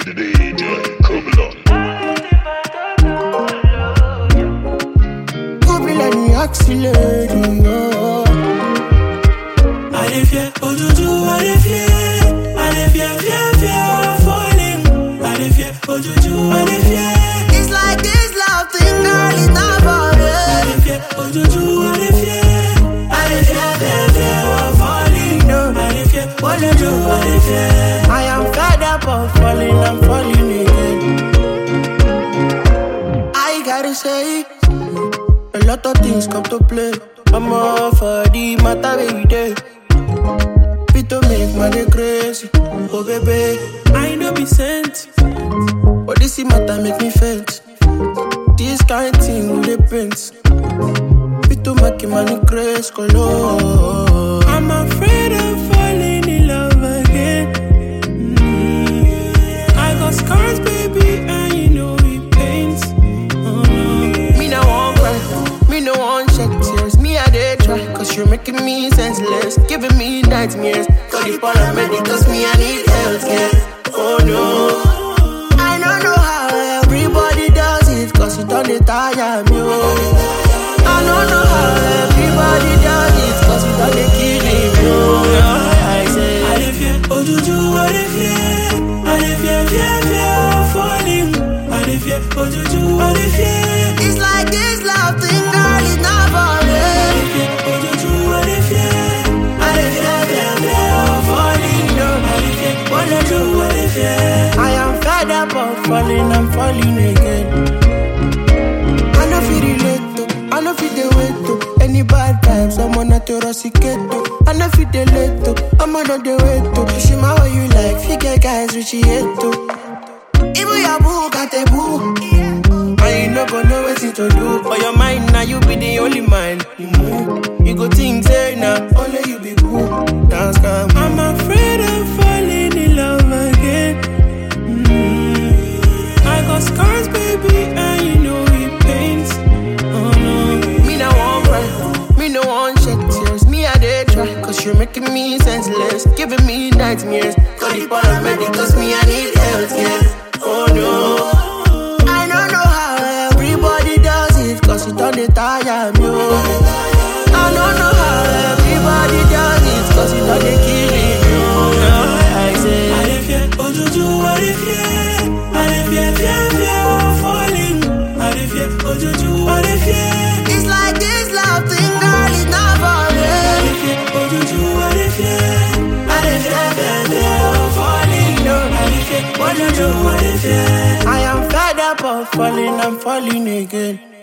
DJ Kublon. Kublon accéléré. Allez viens, aujourd'hui, allez viens, viens, falling. Allez viens, aujourd'hui, allez viens. It's like this love thing, girl, it's not for me. Allez viens, aujourd'hui, allez viens. Allez viens, falling. Allez viens, aujourd'hui, allez viens. I am fed up of falling, I'm falling again. I gotta say, a lot of things come to play. I'm all for the matter every day. Fit to make money crazy, oh baby. I know be sent, but this matter make me faint. This kind thing with the prince. Fit to make money crazy, color. I'm afraid of falling in love again. I got scars, baby, and you know it pains. Oh no. Me no want cry, me no want shed tears. Me I dey try, cause you're making me senseless, giving me nightmares. Call the paramedic, cause me I need healthcare. Oh no, I don't know how everybody does it, cause it don't tire me. Oh. I don't know how everybody does it, cause it don't kill me. Oh. I say, allez viens, aujourd'hui, allez viens, falling. Allez viens, aujourd'hui, allez viens. it's like this love thing, girl, it's not for me. Allez viens, aujourd'hui, allez viens, falling. Allez viens, aujourd'hui, allez viens. I am fed up of falling, I'm falling again. I know feel relate to, I know feel the way to. Any bad times, I'm on a terrorisicato. I know feel the late to, I'm on the way to. She my way you like, figure guys which you hate to. Even your boo got a boo. I ain't not gonna know what to do. For your mind, now you be the only mind. You move, you go think, say now, only you be cool. Dance come. I'm afraid of falling in love again. I got scars, baby, and you know it pains. Oh no. Me no want cry, me no want shed tears. Me I dey try, cause you're making me senseless, giving me nightmares. Call the paramedic, cause me I need healthcare. Oh no, I don't know how everybody does it, cause it don't tire me. Oh. I don't know how everybody does it, cause it don't kill me. Oh. I say, allez viens, aujourd'hui, allez viens, falling. Allez viens, aujourd'hui, allez viens. it's like this love thing, girl, it's not for me. Allez viens, aujourd'hui, allez viens, falling. Allez viens, aujourd'hui, allez viens. I am fed up of falling, I'm falling again.